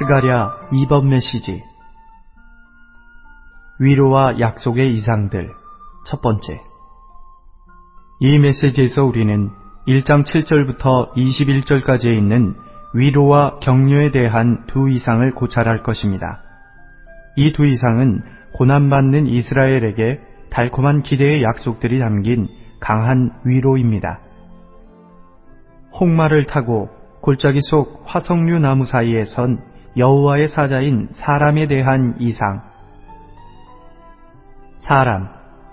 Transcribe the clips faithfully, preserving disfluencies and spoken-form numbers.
스가랴 이 번 메시지. 위로와 약속의 이상들. 첫 번째. 이 메시지에서 우리는 일 장 칠 절부터 이십일 절까지에 있는 위로와 격려에 대한 두 이상을 고찰할 것입니다. 이 두 이상은 고난받는 이스라엘에게 달콤한 기대의 약속들이 담긴 강한 위로입니다. 홍마를 타고 골짜기 속 화석류 나무 사이에 선 여호와의 사자인 사람에 대한 이상. 사람.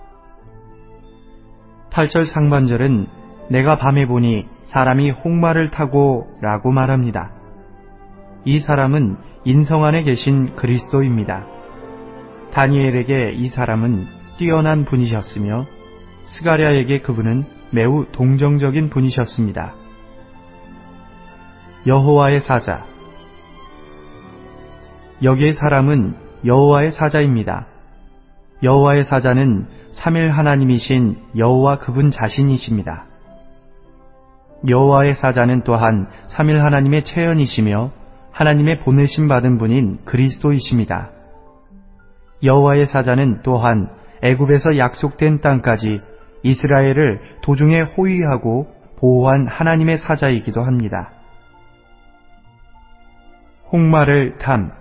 팔 절 상반절은 내가 밤에 보니 사람이 홍마를 타고 라고 말합니다. 이 사람은 인성 안에 계신 그리스도입니다. 다니엘에게 이 사람은 뛰어난 분이셨으며 스가랴에게 그분은 매우 동정적인 분이셨습니다. 여호와의 사자. 여기의 사람은 여호와의 사자입니다. 여호와의 사자는 삼일 하나님이신 여호와 그분 자신이십니다. 여호와의 사자는 또한 삼일 하나님의 체현이시며 하나님의 보내심 받은 분인 그리스도이십니다. 여호와의 사자는 또한 애굽에서 약속된 땅까지 이스라엘을 도중에 호위하고 보호한 하나님의 사자이기도 합니다. 홍마를 탐.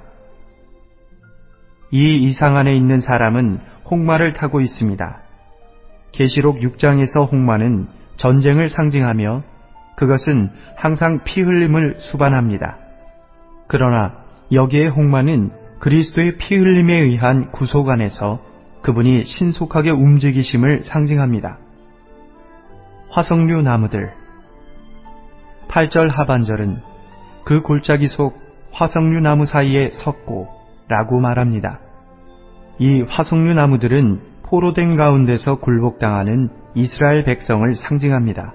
이 이상 안에 있는 사람은 홍마를 타고 있습니다. 계시록 육 장에서 홍마는 전쟁을 상징하며 그것은 항상 피 흘림을 수반합니다. 그러나 여기에 홍마는 그리스도의 피 흘림에 의한 구속 안에서 그분이 신속하게 움직이심을 상징합니다. 화석류 나무들. 팔 절 하반절은 그 골짜기 속 화석류 나무 사이에 섰고 라고 말합니다. 이 화석류 나무들은 포로된 가운데서 굴복당하는 이스라엘 백성을 상징합니다.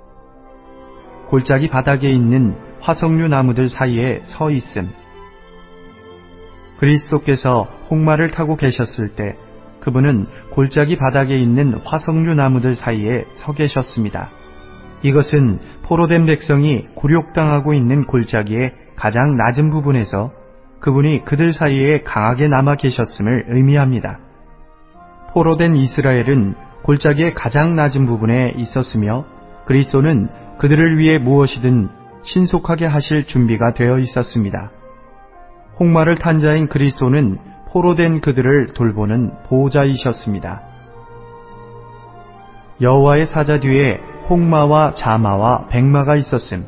골짜기 바닥에 있는 화석류 나무들 사이에 서 있음. 그리스도께서 홍마를 타고 계셨을 때 그분은 골짜기 바닥에 있는 화석류 나무들 사이에 서 계셨습니다. 이것은 포로된 백성이 굴욕당하고 있는 골짜기의 가장 낮은 부분에서 그분이 그들 사이에 강하게 남아 계셨음을 의미합니다. 포로된 이스라엘은 골짜기의 가장 낮은 부분에 있었으며 그리스도는 그들을 위해 무엇이든 신속하게 하실 준비가 되어 있었습니다. 홍마를 탄 자인 그리스도는 포로된 그들을 돌보는 보호자이셨습니다. 여호와의 사자 뒤에 홍마와 자마와 백마가 있었음.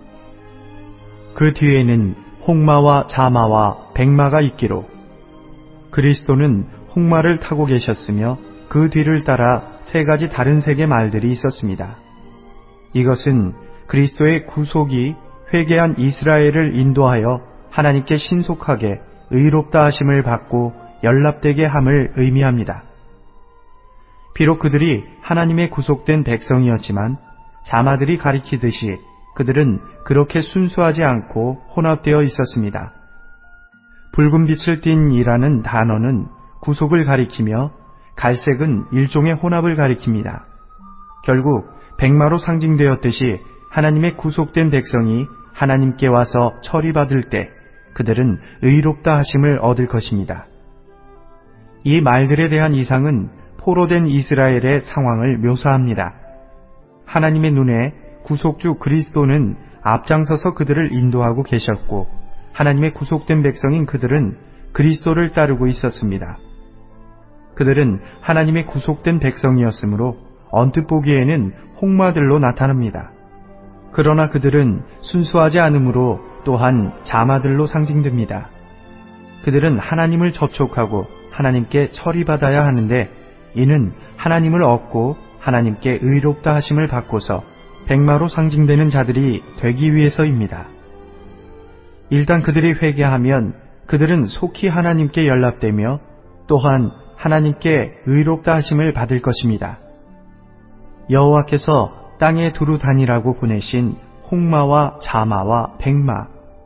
그 뒤에는 홍마와 자마와 백마가 있기로 그리스도는 홍마를 타고 계셨으며 그 뒤를 따라 세 가지 다른 색의 말들이 있었습니다. 이것은 그리스도의 구속이 회개한 이스라엘을 인도하여 하나님께 신속하게 의롭다 하심을 받고 연락되게 함을 의미합니다. 비록 그들이 하나님의 구속된 백성이었지만 자마들이 가리키듯이 그들은 그렇게 순수하지 않고 혼합되어 있었습니다. 붉은 빛을 띤 이라는 단어는 구속을 가리키며 갈색은 일종의 혼합을 가리킵니다. 결국 백마로 상징되었듯이 하나님의 구속된 백성이 하나님께 와서 처리받을 때 그들은 의롭다 하심을 얻을 것입니다. 이 말들에 대한 이상은 포로된 이스라엘의 상황을 묘사합니다. 하나님의 눈에 구속주 그리스도는 앞장서서 그들을 인도하고 계셨고 하나님의 구속된 백성인 그들은 그리스도를 따르고 있었습니다. 그들은 하나님의 구속된 백성이었으므로 언뜻 보기에는 홍마들로 나타납니다. 그러나 그들은 순수하지 않으므로 또한 자마들로 상징됩니다. 그들은 하나님을 접촉하고 하나님께 처리받아야 하는데 이는 하나님을 얻고 하나님께 의롭다 하심을 받고서 백마로 상징되는 자들이 되기 위해서입니다. 일단 그들이 회개하면 그들은 속히 하나님께 연락되며 또한 하나님께 의롭다 하심을 받을 것입니다. 여호와께서 땅에 두루 다니라고 보내신 홍마와 자마와 백마.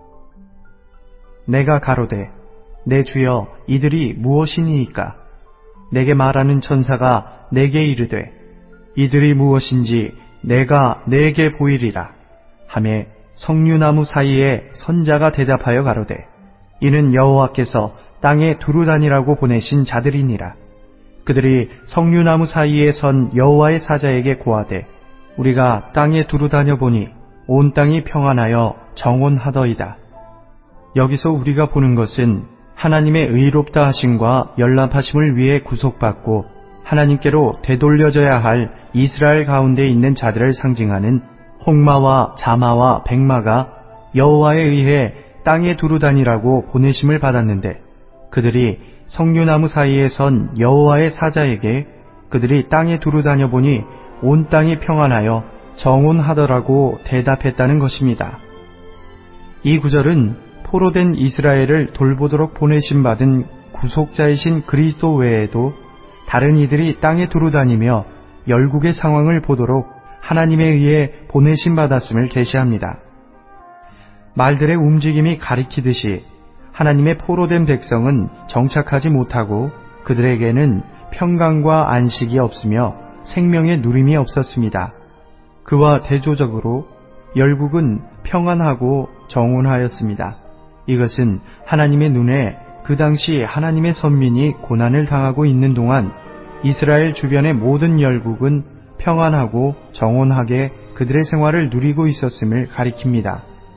내가 가로되 내 주여 이들이 무엇이니이까? 내게 말하는 천사가 내게 이르되 이들이 무엇인지 내가 내게 보이리라 하매 석류나무 사이에 선자가 대답하여 가로되 이는 여호와께서 땅에 두루 다니라고 보내신 자들이니라. 그들이 석류나무 사이에 선 여호와의 사자에게 고하되 우리가 땅에 두루 다녀보니 온 땅이 평안하여 정온하더이다. 여기서 우리가 보는 것은 하나님의 의롭다 하심과 연락하심을 위해 구속받고 하나님께로 되돌려져야 할 이스라엘 가운데 있는 자들을 상징하는 홍마와 자마와 백마가 여호와에 의해 땅에 두루 다니라고 보내심을 받았는데, 그들이 석류나무 사이에 선 여호와의 사자에게 그들이 땅에 두루 다녀보니 온 땅이 평안하여 정온하더라고 대답했다는 것입니다. 이 구절은 포로된 이스라엘을 돌보도록 보내심 받은 구속자이신 그리스도 외에도 다른 이들이 땅에 두루 다니며 열국의 상황을 보도록 하나님에 의해 보내심 받았음을 계시합니다. 말들의 움직임이 가리키듯이 하나님의 포로된 백성은 정착하지 못하고 그들에게는 평강과 안식이 없으며 생명의 누림이 없었습니다. 그와 대조적으로 열국은 평안하고 정온하였습니다. 이것은 하나님의 눈에 그 당시 하나님의 선민이 고난을 당하고 있는 동안 이스라엘 주변의 모든 열국은 평안하고 정온하게 그들의 생활을 누리고 있었음을 가리킵니다.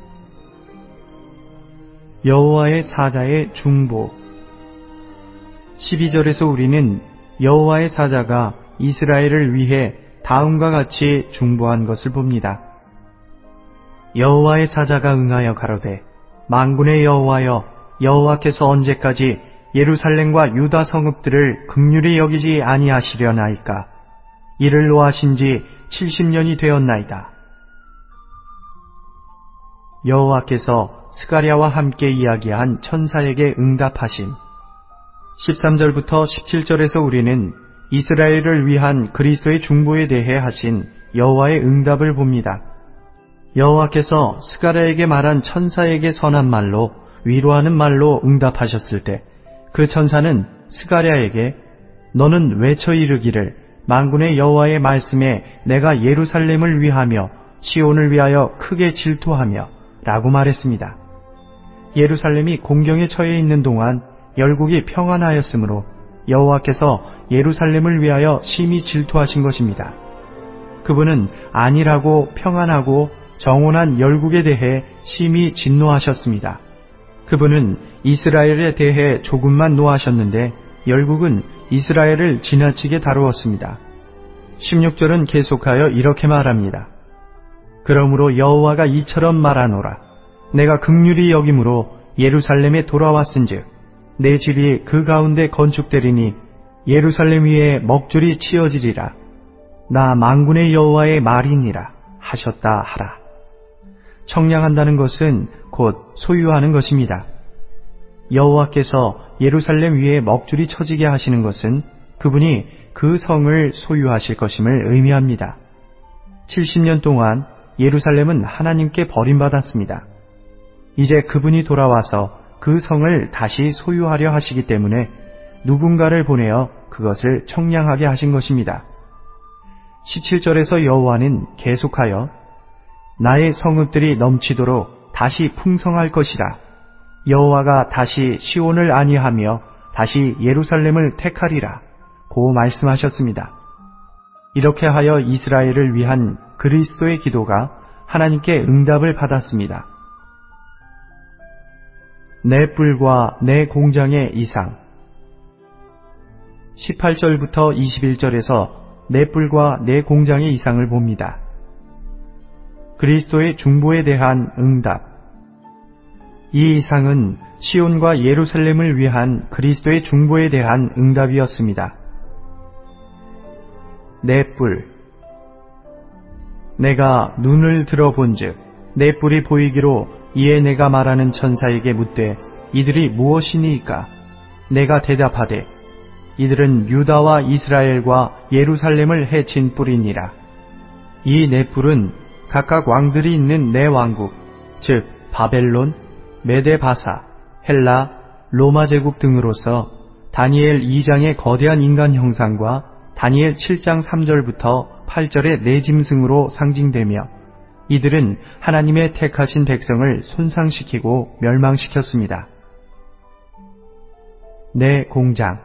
여호와의 사자의 중보. 십이 절에서 우리는 여호와의 사자가 이스라엘을 위해 다음과 같이 중보한 것을 봅니다. 여호와의 사자가 응하여 가로되 만군의 여호와여, 여호와께서 언제까지 예루살렘과 유다 성읍들을 긍휼히 여기지 아니하시려나이까? 이를 노하신 지 칠십 년이 되었나이다. 여호와께서 스가랴와 함께 이야기한 천사에게 응답하심. 십삼 절부터 십칠 절에서 우리는 이스라엘을 위한 그리스도의 중보에 대해 하신 여호와의 응답을 봅니다. 여호와께서 스가랴에게 말한 천사에게 선한 말로, 위로하는 말로 응답하셨을 때 그 천사는 스가랴에게 너는 외쳐 이르기를 만군의 여호와의 말씀에 내가 예루살렘을 위하며 시온을 위하여 크게 질투하며 라고 말했습니다. 예루살렘이 공경에 처해 있는 동안 열국이 평안하였으므로 여호와께서 예루살렘을 위하여 심히 질투하신 것입니다. 그분은 안일하고 평안하고 정온한 열국에 대해 심히 진노하셨습니다. 그분은 이스라엘에 대해 조금만 노하셨는데 열국은 이스라엘을 지나치게 다루었습니다. 십육 절은 계속하여 이렇게 말합니다. 그러므로 여호와가 이처럼 말하노라. 내가 긍휼히 여김으로 예루살렘에 돌아왔은즉 내 집이 그 가운데 건축되리니 예루살렘 위에 먹줄이 치어지리라. 나 만군의 여호와의 말이니라 하셨다 하라. 청량한다는 것은 곧 소유하는 것입니다. 여호와께서 예루살렘 위에 먹줄이 쳐지게 하시는 것은 그분이 그 성을 소유하실 것임을 의미합니다. 칠십 년 동안 예루살렘은 하나님께 버림받았습니다. 이제 그분이 돌아와서 그 성을 다시 소유하려 하시기 때문에 누군가를 보내어 그것을 청량하게 하신 것입니다. 십칠 절에서 여호와는 계속하여 나의 성읍들이 넘치도록 다시 풍성할 것이라. 여호와가 다시 시온을 안위하며 다시 예루살렘을 택하리라 고 말씀하셨습니다. 이렇게 하여 이스라엘을 위한 그리스도의 기도가 하나님께 응답을 받았습니다. 내 뿔과 내 공장의 이상. 십팔 절부터 이십일 절에서 내 뿔과 내 공장의 이상을 봅니다. 그리스도의 중보에 대한 응답. 이 이상은 시온과 예루살렘을 위한 그리스도의 중보에 대한 응답이었습니다. 내 뿔. 내가 눈을 들어본즉 내 뿔이 보이기로 이에 내가 말하는 천사에게 묻되 이들이 무엇이니이까? 내가 대답하되 이들은 유다와 이스라엘과 예루살렘을 해친 뿔이니라. 이 네 뿔은 각각 왕들이 있는 네 왕국, 즉 바벨론, 메데바사, 헬라, 로마 제국 등으로서 다니엘 이 장의 거대한 인간 형상과 다니엘 칠 장 삼 절부터 팔 절의 네 짐승으로 상징되며 이들은 하나님의 택하신 백성을 손상시키고 멸망시켰습니다. 내 공장.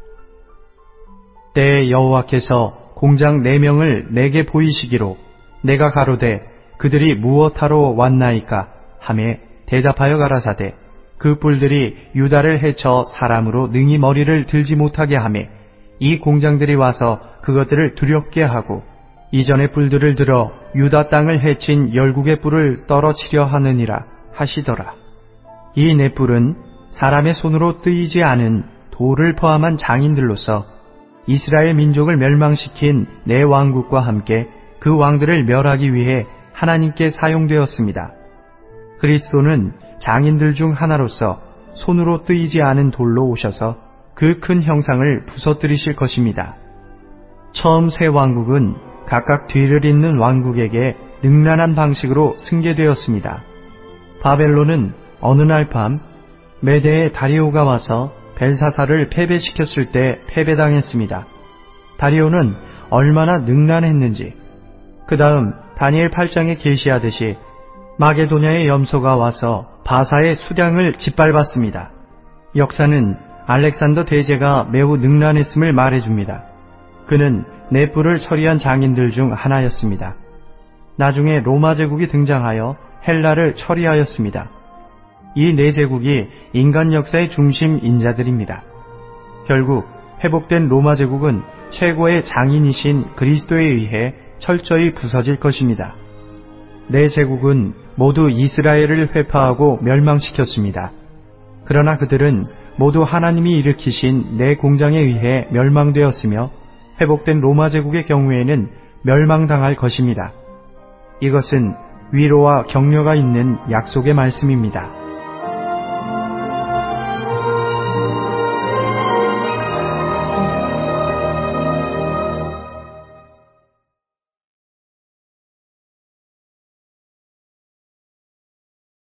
때에 여호와께서 공장 네 명을 내게 보이시기로 내가 가로되 그들이 무엇하러 왔나이까 하매 대답하여 가라사대 그 뿔들이 유다를 해쳐 사람으로 능히 머리를 들지 못하게 하매 이 공장들이 와서 그것들을 두렵게 하고 이전의 뿔들을 들어 유다 땅을 해친 열국의 뿔을 떨어치려 하느니라 하시더라. 이 네 뿔은 사람의 손으로 뜨이지 않은 돌을 포함한 장인들로서 이스라엘 민족을 멸망시킨 네 왕국과 함께 그 왕들을 멸하기 위해 하나님께 사용되었습니다. 그리스도는 장인들 중 하나로서 손으로 뜨이지 않은 돌로 오셔서 그 큰 형상을 부서뜨리실 것입니다. 처음 세 왕국은 각각 뒤를 잇는 왕국에게 능란한 방식으로 승계되었습니다. 바벨론은 어느 날 밤 메대의 다리오가 와서 벨사사를 패배시켰을 때 패배당했습니다. 다리오는 얼마나 능란했는지 그 다음 다니엘 팔 장에 계시하듯이 마게도냐의 염소가 와서 바사의 수량을 짓밟았습니다. 역사는 알렉산더 대제가 매우 능란했음을 말해줍니다. 그는 네 뿔을 처리한 장인들 중 하나였습니다. 나중에 로마 제국이 등장하여 헬라를 처리하였습니다. 이 네 제국이 인간 역사의 중심 인자들입니다. 결국 회복된 로마 제국은 최고의 장인이신 그리스도에 의해 철저히 부서질 것입니다. 네 제국은 모두 이스라엘을 회파하고 멸망시켰습니다. 그러나 그들은 모두 하나님이 일으키신 네 공장에 의해 멸망되었으며 회복된 로마 제국의 경우에는 멸망당할 것입니다. 이것은 위로와 격려가 있는 약속의 말씀입니다.